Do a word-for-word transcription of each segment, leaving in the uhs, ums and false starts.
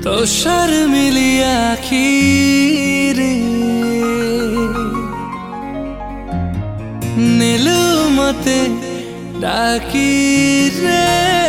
तो शर्मिली आखिर नेलु मते डाकी रे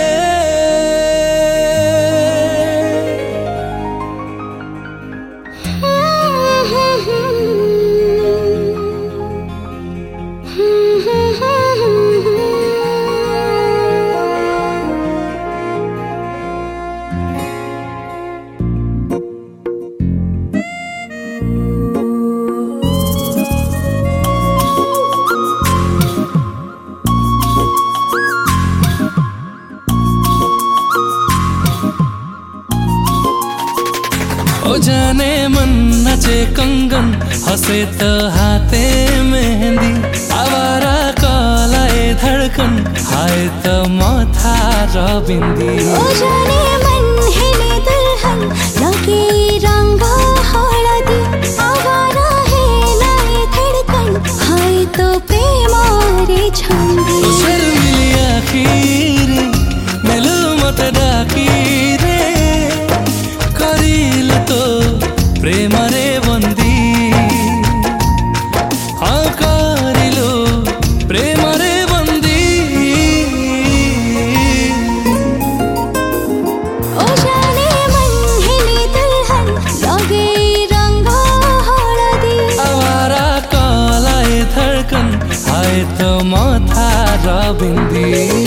ओ जाने मन नचे कंगन हंसे तो हाथे मेहंदी आवारा कालाए धड़कन हाय तो माथा रबिंदी ओ जाने मन हेले दुल्हन लगे रंगा हळदी आवारा हेलाए धड़कन हाय तो प्रेमारे छंदी तो शर्मिली आखिर मेलु मत डाकी रे करिल तो प्रेम रे बंदी हाँ करिलो प्रेम रे बंदी ओ जाने मन हेले दुल्हन लगे रंगा हळदी आवारा कालाए धड़कन हाय तो माथा रबिंदी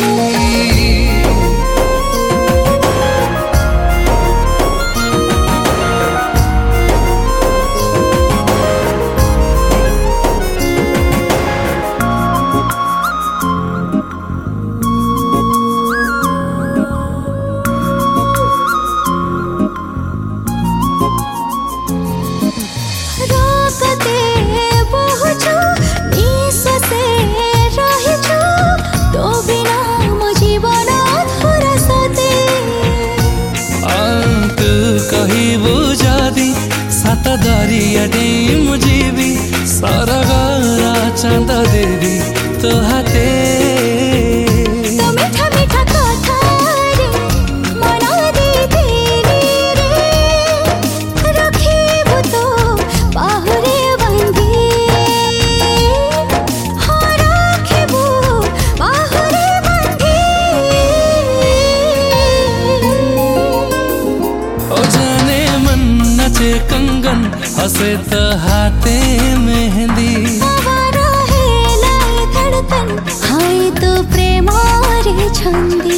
सात दरिया डेम जीवी सरगरा चंद देवी तो हाथे तो मीठा मीठा कथा रे मना दे तेरी रे रखिबु तो बाहुरे बंधी हाँ रखिबु बाहुरे बंधी ओ जाने मन नचे कंगन हंसे तो हाथे मेहंदी आवारा हेलाए धड़कन हाय तो प्रेमारे छंदी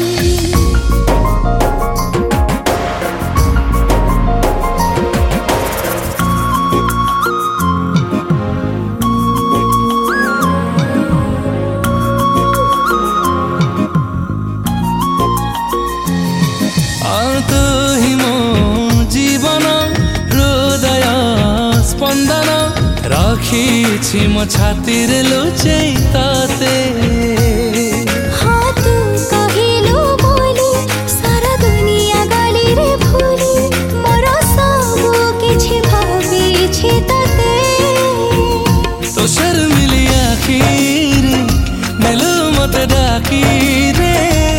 तो ही मो जीवन हृदय स्पंदन रखी मो छाती रे लुचै ताते हाँ तू कहिलु बोली सारा दुनिया गाली रे भूली मोर सबु किछि भाबिछि तते तो शर्मिली आखिर मेलु मत डाकी रे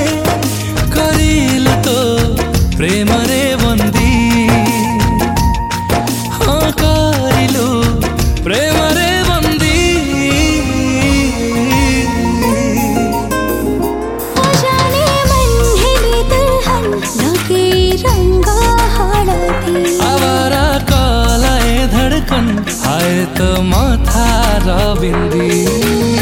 करिल तो प्रेम रे बंदी हाँ करिलु प्रेम रे बंदी ओ जाने मन हेले दुल्हन लगे रंगा हळदी आवारा कालाए धड़कन हाय तो माथा रबिंदी।